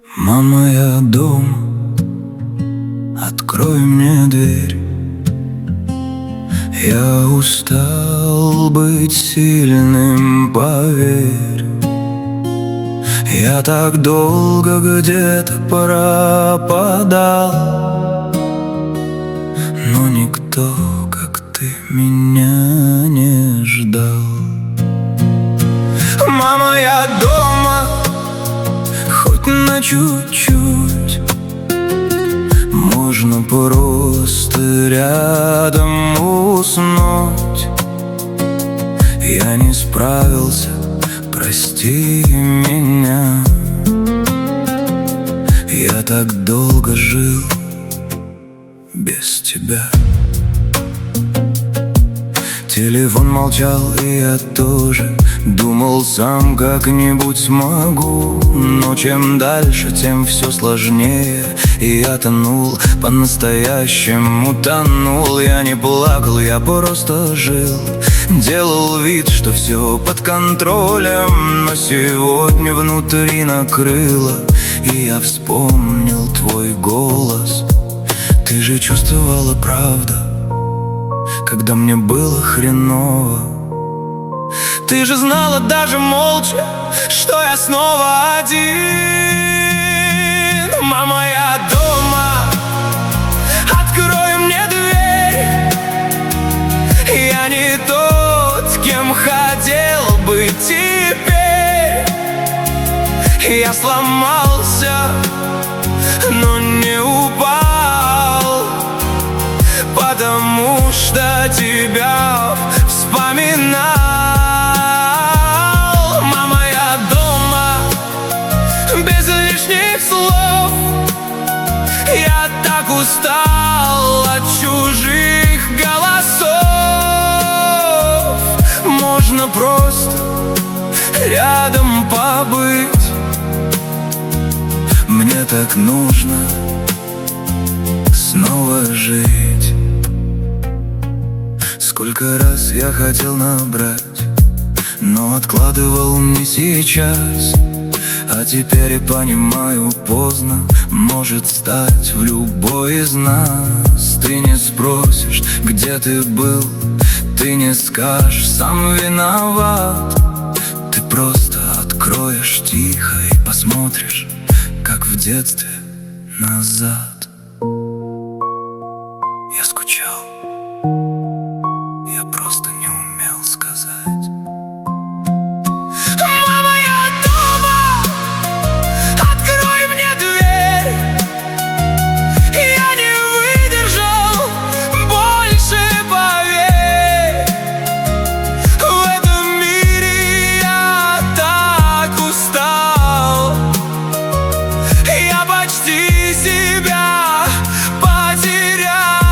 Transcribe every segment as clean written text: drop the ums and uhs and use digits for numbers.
Мама, я дома, открой мне дверь. Я устал быть сильным, поверь. Я так долго где-то пропадал, но никто, как ты, меня не ждал. Мама, я дома, хоть на чуть-чуть. Можно просто рядом уснуть. Я не справился, прости меня. Я так долго жил без тебя. Телефон молчал, и я тоже думал, сам как-нибудь смогу. Но чем дальше, тем все сложнее. И я тонул, по-настоящему тонул. Я не плакал, я просто жил. Делал вид, что все под контролем. Но сегодня внутри накрыло, и я вспомнил твой голос. Ты же чувствовала, правда, когда мне было хреново. Ты же знала даже молча, что я снова один. Мама, я дома, открой мне дверь. Я не тот, кем хотел быть теперь. Я сломался, но не упал, потому что тебя вспоминал. Мама, я дома, без лишних слов. Я так устал от чужих голосов. Можно просто рядом побыть. Мне так нужно снова жить. Сколько раз я хотел набрать, но откладывал не сейчас. А теперь понимаю, поздно может стать в любой из нас. Ты не спросишь, где ты был, ты не скажешь, сам виноват. Ты просто откроешь тихо и посмотришь, как в детстве назад. Я скучал, я просто не умел сказать. Мама, я дома, открой мне дверь. Я не выдержал больше, поверь. В этом мире я так устал. Я почти себя потерял.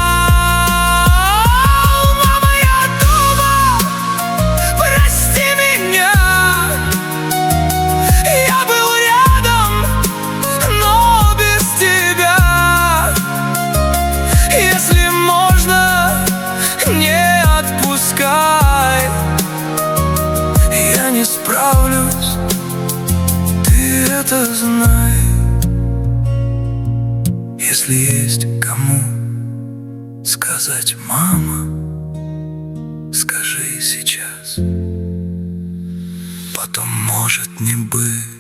Я не справлюсь, ты это знай. Если есть кому сказать, мама, скажи сейчас. Потом может не быть.